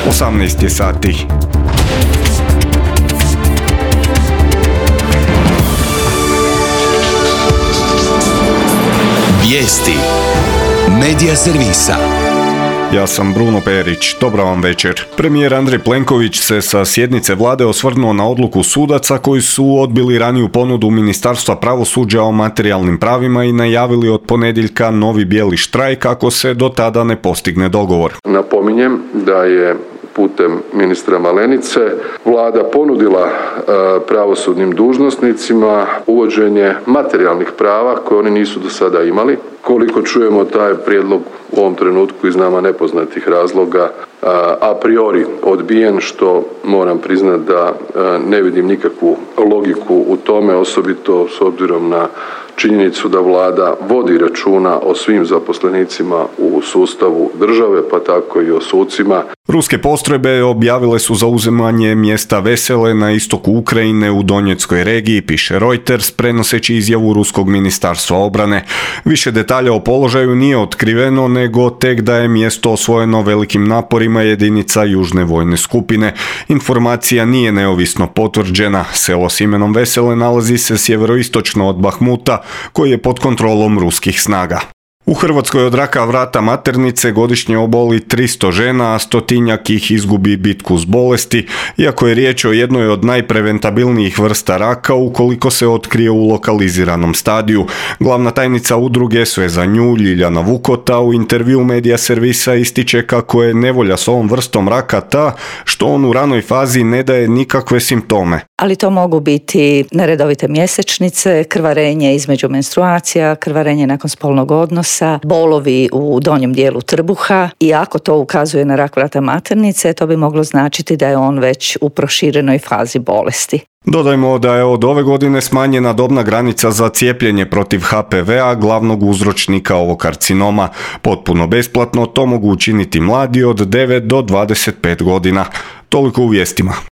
18 je sati. Vijesti Medija servisa. Ja sam Bruno Perić, dobra vam večer. Premijer Andrej Plenković se sa sjednice vlade osvrnuo na odluku sudaca koji su odbili raniju ponudu Ministarstva pravosuđa o materijalnim pravima i najavili od ponedjeljka novi bijeli štrajk ako se do tada ne postigne dogovor. Napominjem da je putem ministra Malenice vlada ponudila pravosudnim dužnosnicima uvođenje materijalnih prava koje oni nisu do sada imali. Koliko čujemo, taj prijedlog u ovom trenutku iz nama nepoznatih razloga a priori odbijen, što moram priznati da ne vidim nikakvu logiku u tome, osobito s obzirom na činjenicu da vlada vodi računa o svim zaposlenicima u sustavu države, pa tako i o sucima. Ruske postrojbe objavile su zauzimanje mjesta Vesele na istoku Ukrajine u Donjeckoj regiji, piše Reuters, prenoseći izjavu Ruskog ministarstva obrane. Više detalja o položaju nije otkriveno, nego tek da je mjesto osvojeno velikim naporima jedinica južne vojne skupine. Informacija nije neovisno potvrđena. Selo s imenom Vesele nalazi se sjeveroistočno od Bahmuta, koji je pod kontrolom ruskih snaga. U Hrvatskoj od raka vrata maternice godišnje oboli 300 žena, a 100-tinjak ih izgubi bitku s bolesti, iako je riječ o jednoj od najpreventabilnijih vrsta raka ukoliko se otkrije u lokaliziranom stadiju. Glavna tajnica udruge Sve za nju, Ljiljana Vukota, u intervju Medija servisa ističe kako je nevolja s ovom vrstom raka ta što on u ranoj fazi ne daje nikakve simptome. Ali to mogu biti neredovite mjesečnice, krvarenje između menstruacija, krvarenje nakon spolnog odnosa, bolovi u donjem dijelu trbuha, i ako to ukazuje na rak vrata maternice, to bi moglo značiti da je on već u proširenoj fazi bolesti. Dodajmo da je od ove godine smanjena dobna granica za cijepljenje protiv HPV-a, glavnog uzročnika ovog karcinoma. Potpuno besplatno to mogu učiniti mladi od 9 do 25 godina. Toliko u vijestima.